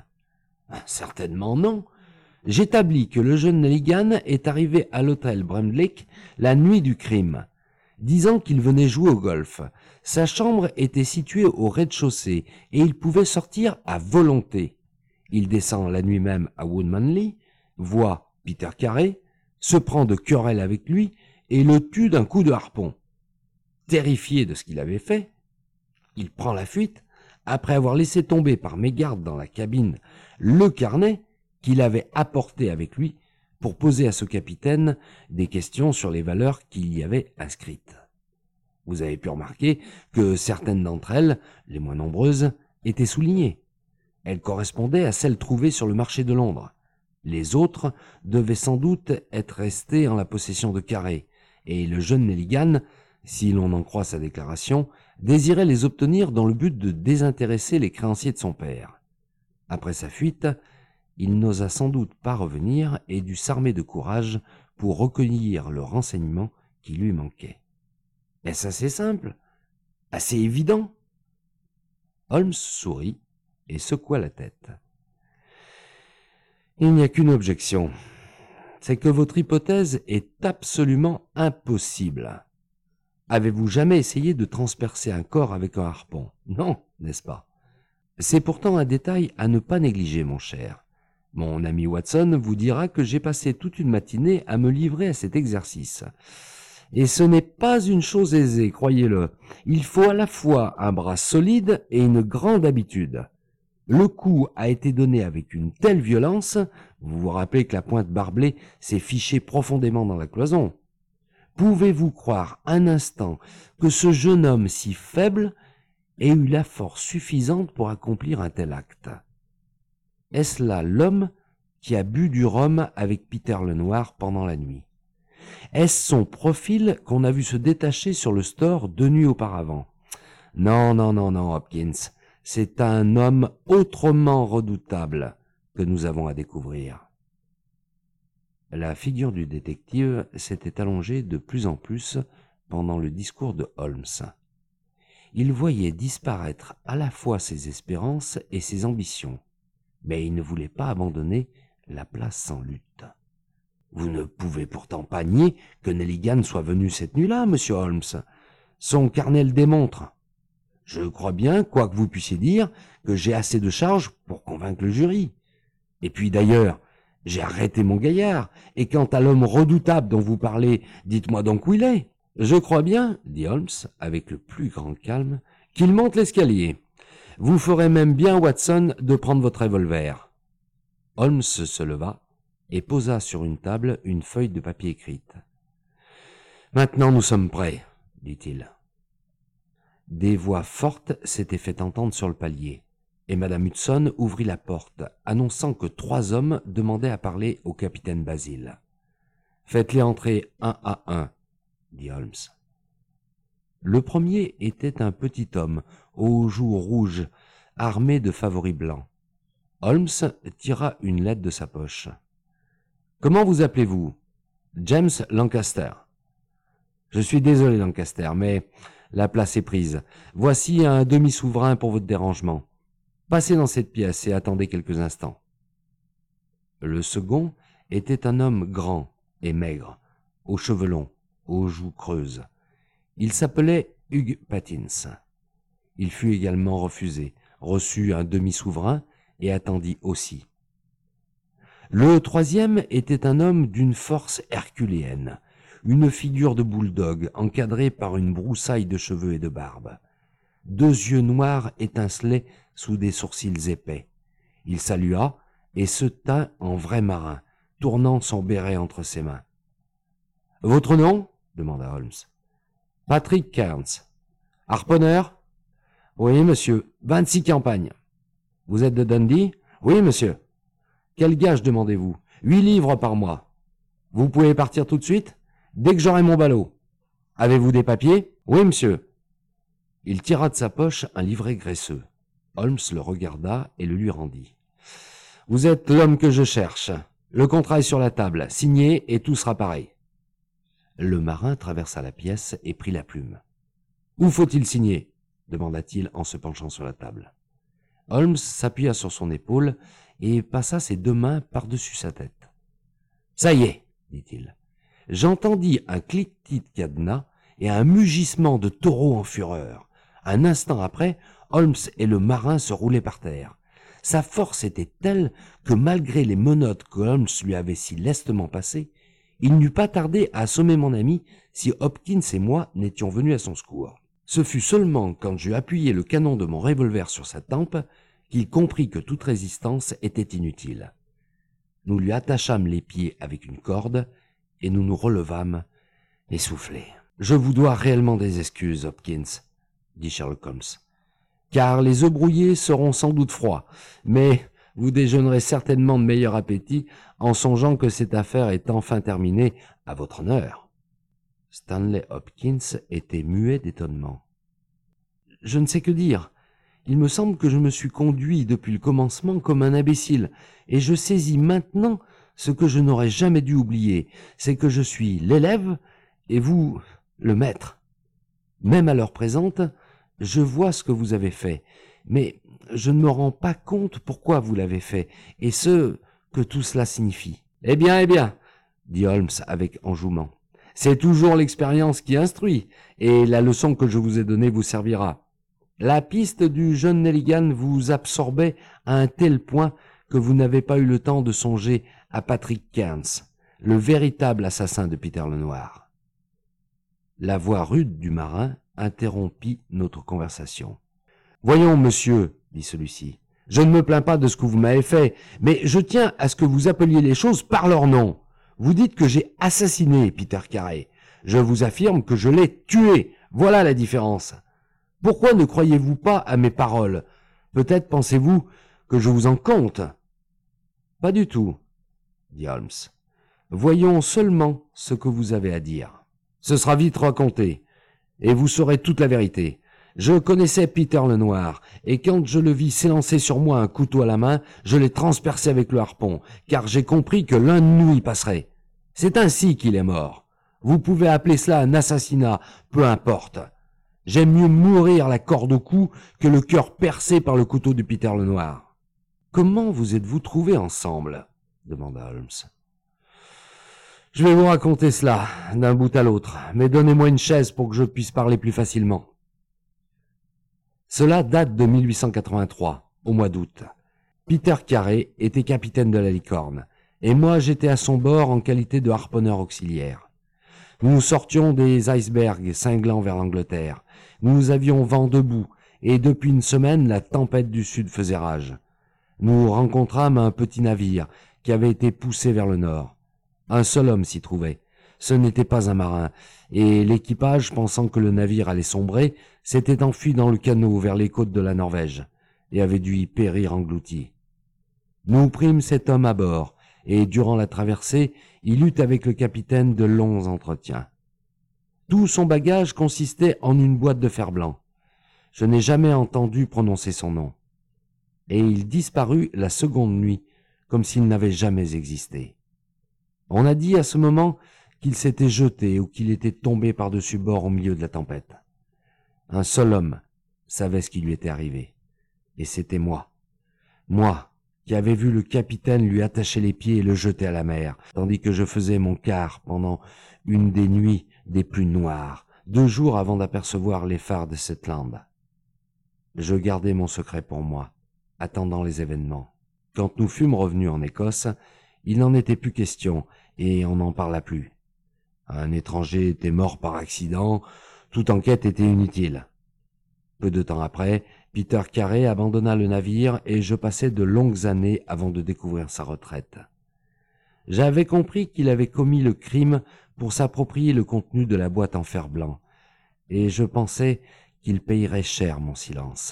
Certainement non. J'établis que le jeune Nelligan est arrivé à l'hôtel Bremblick la nuit du crime, disant qu'il venait jouer au golf. Sa chambre était située au rez-de-chaussée et il pouvait sortir à volonté. Il descend la nuit même à Woodmanley, voit Peter Carey, se prend de querelle avec lui et le tue d'un coup de harpon. Terrifié de ce qu'il avait fait, il prend la fuite après avoir laissé tomber par mégarde dans la cabine le carnet qu'il avait apporté avec lui pour poser à ce capitaine des questions sur les valeurs qu'il y avait inscrites. Vous avez pu remarquer que certaines d'entre elles, les moins nombreuses, étaient soulignées. Elles correspondaient à celles trouvées sur le marché de Londres. Les autres devaient sans doute être restées en la possession de Carey, et le jeune Nelligan, si l'on en croit sa déclaration, désirait les obtenir dans le but de désintéresser les créanciers de son père. Après sa fuite, il n'osa sans doute pas revenir et dut s'armer de courage pour recueillir le renseignement qui lui manquait. Est-ce assez simple? Assez évident? Holmes sourit et secoua la tête. Il n'y a qu'une objection, c'est que votre hypothèse est absolument impossible. Avez-vous jamais essayé de transpercer un corps avec un harpon? Non, n'est-ce pas? C'est pourtant un détail à ne pas négliger, mon cher. Mon ami Watson vous dira que j'ai passé toute une matinée à me livrer à cet exercice. Et ce n'est pas une chose aisée, croyez-le. Il faut à la fois un bras solide et une grande habitude. Le coup a été donné avec une telle violence, vous vous rappelez que la pointe barbelée s'est fichée profondément dans la cloison. Pouvez-vous croire un instant que ce jeune homme si faible ait eu la force suffisante pour accomplir un tel acte? Est-ce là l'homme qui a bu du rhum avec Peter Lenoir pendant la nuit? Est-ce son profil qu'on a vu se détacher sur le store 2 nuits auparavant? Non, non, non, non, Hopkins, c'est un homme autrement redoutable que nous avons à découvrir. La figure du détective s'était allongée de plus en plus pendant le discours de Holmes. Il voyait disparaître à la fois ses espérances et ses ambitions, mais il ne voulait pas abandonner la place sans lutte. Vous ne pouvez pourtant pas nier que Nelligan soit venu cette nuit-là, monsieur Holmes. Son carnet le démontre. Je crois bien, quoi que vous puissiez dire, que j'ai assez de charges pour convaincre le jury. Et puis d'ailleurs, j'ai arrêté mon gaillard, et quant à l'homme redoutable dont vous parlez, dites-moi donc où il est. Je crois bien, dit Holmes, avec le plus grand calme, qu'il monte l'escalier. Vous ferez même bien, Watson, de prendre votre revolver. Holmes se leva et posa sur une table une feuille de papier écrite. Maintenant nous sommes prêts, dit-il. Des voix fortes s'étaient fait entendre sur le palier, et Madame Hudson ouvrit la porte, annonçant que 3 hommes demandaient à parler au capitaine Basile. « Faites-les entrer un à un, » dit Holmes. Le premier était un petit homme, aux joues rouges, armé de favoris blancs. Holmes tira une lettre de sa poche. « Comment vous appelez-vous ?»« James Lancaster. »« Je suis désolé, Lancaster, mais la place est prise. Voici un demi-souverain pour votre dérangement. Passez dans cette pièce et attendez quelques instants. » Le second était un homme grand et maigre, aux cheveux longs, aux joues creuses. Il s'appelait Hugh Pattins. Il fut également refusé, reçut un demi-souverain et attendit aussi. Le troisième était un homme d'une force herculéenne, une figure de bulldog encadrée par une broussaille de cheveux et de barbe. 2 yeux noirs étincelaient sous des sourcils épais. Il salua et se tint en vrai marin, tournant son béret entre ses mains. « Votre nom ?» demanda Holmes. « Patrick Cairns. »« Harponneur ?»« Oui, monsieur. 26 campagnes. »« Vous êtes de Dundee ?»« Oui, monsieur. »« Quel gage demandez-vous ? 8 livres par mois. »« Vous pouvez partir tout de suite ? » ?»« Dès que j'aurai mon ballot. »« Avez-vous des papiers ? » ?»« Oui, monsieur. » Il tira de sa poche un livret graisseux. Holmes le regarda et le lui rendit. « Vous êtes l'homme que je cherche. Le contrat est sur la table. Signez et tout sera pareil. » Le marin traversa la pièce et prit la plume. « Où faut-il signer ?» demanda-t-il en se penchant sur la table. Holmes s'appuya sur son épaule et passa ses 2 mains par-dessus sa tête. « Ça y est, dit-il. J'entendis un cliquetis de cadenas et un mugissement de taureau en fureur. Un instant après, Holmes et le marin se roulaient par terre. Sa force était telle que malgré les menottes que Holmes lui avait si lestement passées, il n'eût pas tardé à assommer mon ami si Hopkins et moi n'étions venus à son secours. Ce fut seulement quand j'eus appuyé le canon de mon revolver sur sa tempe qu'il comprit que toute résistance était inutile. Nous lui attachâmes les pieds avec une corde et nous nous relevâmes, essoufflés. « Je vous dois réellement des excuses, Hopkins, » dit Sherlock Holmes, « car les œufs brouillés seront sans doute froids, mais vous déjeunerez certainement de meilleur appétit en songeant que cette affaire est enfin terminée à votre honneur. » Stanley Hopkins était muet d'étonnement. « Je ne sais que dire. Il me semble que je me suis conduit depuis le commencement comme un imbécile, et je saisis maintenant ce que je n'aurais jamais dû oublier, c'est que je suis l'élève et vous le maître. Même à l'heure présente, je vois ce que vous avez fait, mais je ne me rends pas compte pourquoi vous l'avez fait, et ce que tout cela signifie. »« Eh bien, dit Holmes avec enjouement. « C'est toujours l'expérience qui instruit, et la leçon que je vous ai donnée vous servira. La piste du jeune Nelligan vous absorbait à un tel point que vous n'avez pas eu le temps de songer à Patrick Cairns, le véritable assassin de Peter Lenoir. » La voix rude du marin interrompit notre conversation. « Voyons, monsieur, dit celui-ci, je ne me plains pas de ce que vous m'avez fait, mais je tiens à ce que vous appeliez les choses par leur nom. Vous dites que j'ai assassiné Peter Carey. Je vous affirme que je l'ai tué. Voilà la différence. Pourquoi ne croyez-vous pas à mes paroles? Peut-être pensez-vous que je vous en compte. »« Pas du tout, dit Holmes. Voyons seulement ce que vous avez à dire. Ce sera vite raconté, et vous saurez toute la vérité. Je connaissais Peter Lenoir, et quand je le vis s'élancer sur moi un couteau à la main, je l'ai transpercé avec le harpon, car j'ai compris que l'un de nous y passerait. C'est ainsi qu'il est mort. Vous pouvez appeler cela un assassinat, peu importe. J'aime mieux mourir la corde au cou que le cœur percé par le couteau de Peter Lenoir. »« Comment vous êtes-vous trouvés ensemble ?» demanda Holmes. « Je vais vous raconter cela d'un bout à l'autre, mais donnez-moi une chaise pour que je puisse parler plus facilement. » Cela date de 1883, au mois d'août. Peter Carey était capitaine de la Licorne, et moi j'étais à son bord en qualité de harponneur auxiliaire. Nous sortions des icebergs cinglant vers l'Angleterre. Nous avions vent debout, et depuis une semaine, la tempête du sud faisait rage. Nous rencontrâmes un petit navire qui avait été poussé vers le nord. Un seul homme s'y trouvait. Ce n'était pas un marin, et l'équipage, pensant que le navire allait sombrer, s'était enfui dans le canot vers les côtes de la Norvège, et avait dû y périr englouti. Nous prîmes cet homme à bord, et durant la traversée, il eut avec le capitaine de longs entretiens. Tout son bagage consistait en une boîte de fer-blanc. Je n'ai jamais entendu prononcer son nom. et il disparut la seconde nuit, comme s'il n'avait jamais existé. On a dit à ce moment qu'il s'était jeté ou qu'il était tombé par-dessus bord au milieu de la tempête. Un seul homme savait ce qui lui était arrivé, et c'était moi. Moi, qui avais vu le capitaine lui attacher les pieds et le jeter à la mer, tandis que je faisais mon quart pendant une des nuits des plus noires, 2 jours avant d'apercevoir les phares de Shetland. Je gardai mon secret pour moi, attendant les événements. Quand nous fûmes revenus en Écosse, il n'en était plus question, et on n'en parla plus. Un étranger était mort par accident, toute enquête était inutile. Peu de temps après, Peter Carey abandonna le navire et je passai de longues années avant de découvrir sa retraite. J'avais compris qu'il avait commis le crime pour s'approprier le contenu de la boîte en fer blanc, et je pensais qu'il payerait cher mon silence.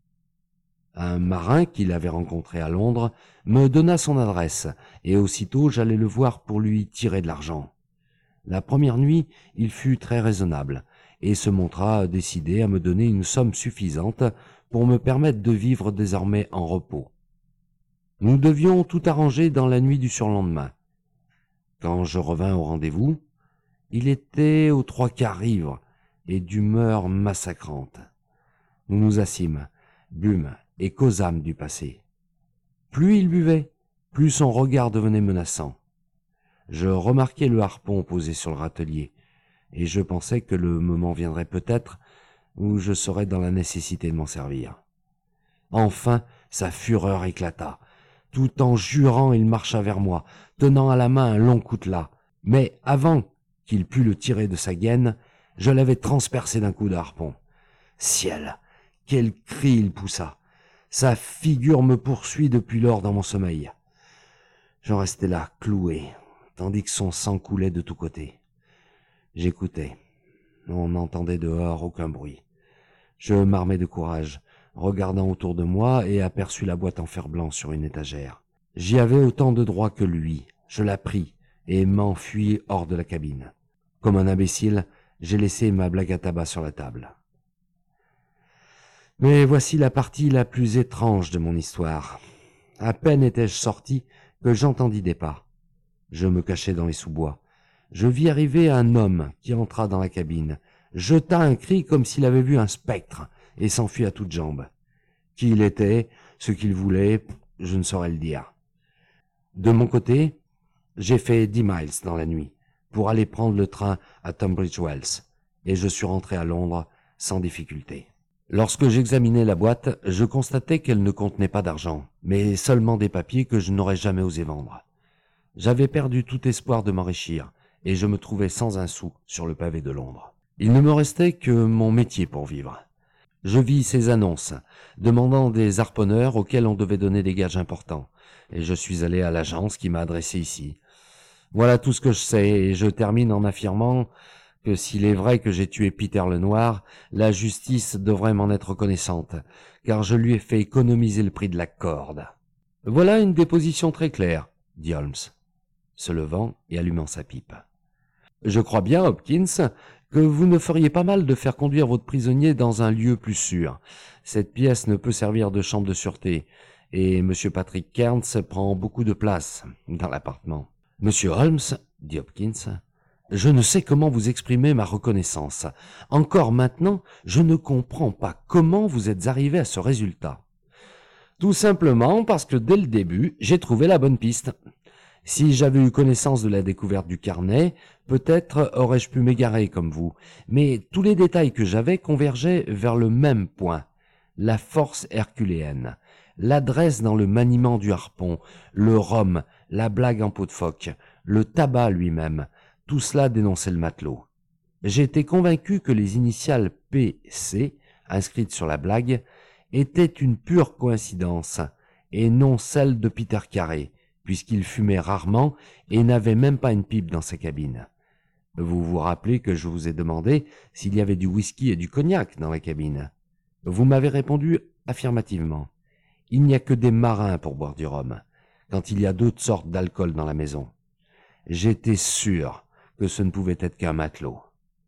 Un marin qu'il avait rencontré à Londres me donna son adresse, et aussitôt j'allai le voir pour lui tirer de l'argent. La première nuit, il fut très raisonnable, et se montra décidé à me donner une somme suffisante pour me permettre de vivre désormais en repos. Nous devions tout arranger dans la nuit du surlendemain. Quand je revins au rendez-vous, il était aux 3/4 ivre et d'humeur massacrante. Nous nous assîmes, bûmes et causâmes du passé. Plus il buvait, plus son regard devenait menaçant. Je remarquai le harpon posé sur le râtelier, et je pensais que le moment viendrait peut-être où je serais dans la nécessité de m'en servir. Enfin, sa fureur éclata. Tout en jurant, il marcha vers moi, tenant à la main un long coutelas. Mais avant qu'il pût le tirer de sa gaine, je l'avais transpercé d'un coup de harpon. Ciel! Quel cri il poussa! Sa figure me poursuit depuis lors dans mon sommeil. J'en restais là, cloué, tandis que son sang coulait de tous côtés. J'écoutais. On n'entendait dehors aucun bruit. Je m'armai de courage, regardant autour de moi et aperçus la boîte en fer blanc sur une étagère. J'y avais autant de droit que lui. Je la pris et m'enfuis hors de la cabine. Comme un imbécile, j'ai laissé ma blague à tabac sur la table. Mais voici la partie la plus étrange de mon histoire. À peine étais-je sorti que j'entendis des pas. Je me cachai dans les sous-bois. Je vis arriver un homme qui entra dans la cabine, jeta un cri comme s'il avait vu un spectre et s'enfuit à toutes jambes. Qui il était, ce qu'il voulait, je ne saurais le dire. De mon côté, j'ai fait 10 miles dans la nuit pour aller prendre le train à Tunbridge Wells et je suis rentré à Londres sans difficulté. Lorsque j'examinai la boîte, je constatai qu'elle ne contenait pas d'argent, mais seulement des papiers que je n'aurais jamais osé vendre. J'avais perdu tout espoir de m'enrichir, et je me trouvais sans un sou sur le pavé de Londres. Il ne me restait que mon métier pour vivre. Je vis ces annonces, demandant des harponneurs auxquels on devait donner des gages importants, et je suis allé à l'agence qui m'a adressé ici. Voilà tout ce que je sais, et je termine en affirmant que s'il est vrai que j'ai tué Peter le Noir, la justice devrait m'en être reconnaissante, car je lui ai fait économiser le prix de la corde. Voilà une déposition très claire, dit Holmes, se levant et allumant sa pipe. Je crois bien, Hopkins, que vous ne feriez pas mal de faire conduire votre prisonnier dans un lieu plus sûr. Cette pièce ne peut servir de chambre de sûreté, et M. Patrick Cairns prend beaucoup de place dans l'appartement. Monsieur Holmes, dit Hopkins, je ne sais comment vous exprimer ma reconnaissance. Encore maintenant, je ne comprends pas comment vous êtes arrivé à ce résultat. Tout simplement parce que dès le début, j'ai trouvé la bonne piste. Si j'avais eu connaissance de la découverte du carnet, peut-être aurais-je pu m'égarer comme vous, mais tous les détails que j'avais convergeaient vers le même point, la force herculéenne, l'adresse dans le maniement du harpon, le rhum, la blague en peau de phoque, le tabac lui-même, tout cela dénonçait le matelot. J'étais convaincu que les initiales P.C., inscrites sur la blague, étaient une pure coïncidence, et non celle de Peter Carey, puisqu'il fumait rarement et n'avait même pas une pipe dans sa cabine. Vous vous rappelez que je vous ai demandé s'il y avait du whisky et du cognac dans la cabine. Vous m'avez répondu affirmativement. Il n'y a que des marins pour boire du rhum, quand il y a d'autres sortes d'alcool dans la maison. J'étais sûr que ce ne pouvait être qu'un matelot.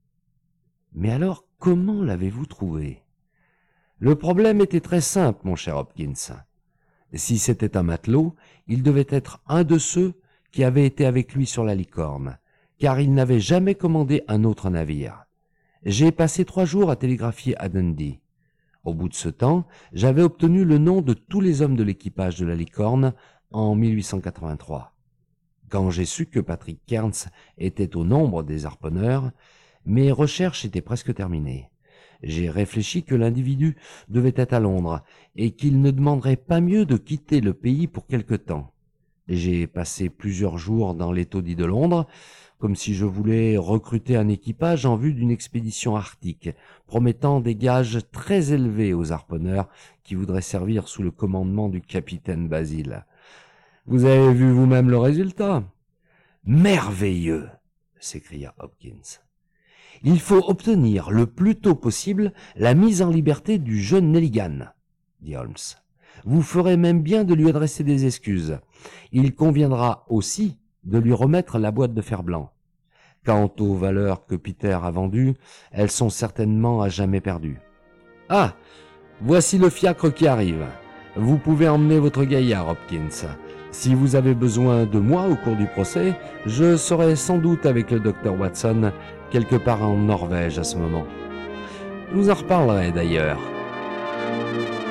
Mais alors, comment l'avez-vous trouvé? Le problème était très simple, mon cher Hopkins. Si c'était un matelot, il devait être un de ceux qui avaient été avec lui sur la Licorne, car il n'avait jamais commandé un autre navire. J'ai passé 3 jours à télégraphier à Dundee. Au bout de ce temps, j'avais obtenu le nom de tous les hommes de l'équipage de la Licorne en 1883. Quand j'ai su que Patrick Kearns était au nombre des harponneurs, mes recherches étaient presque terminées. J'ai réfléchi que l'individu devait être à Londres et qu'il ne demanderait pas mieux de quitter le pays pour quelque temps. J'ai passé plusieurs jours dans les taudis de Londres, comme si je voulais recruter un équipage en vue d'une expédition arctique, promettant des gages très élevés aux harponneurs qui voudraient servir sous le commandement du capitaine Basile. Vous avez vu vous-même le résultat? Merveilleux! S'écria Hopkins. Il faut obtenir le plus tôt possible la mise en liberté du jeune Nelligan, dit Holmes. Vous ferez même bien de lui adresser des excuses. Il conviendra aussi de lui remettre la boîte de fer-blanc. Quant aux valeurs que Peter a vendues, elles sont certainement à jamais perdues. Ah, voici le fiacre qui arrive. Vous pouvez emmener votre gaillard, Hopkins. Si vous avez besoin de moi au cours du procès, je serai sans doute avec le docteur Watson, quelque part en Norvège à ce moment. Je vous en reparlerai d'ailleurs.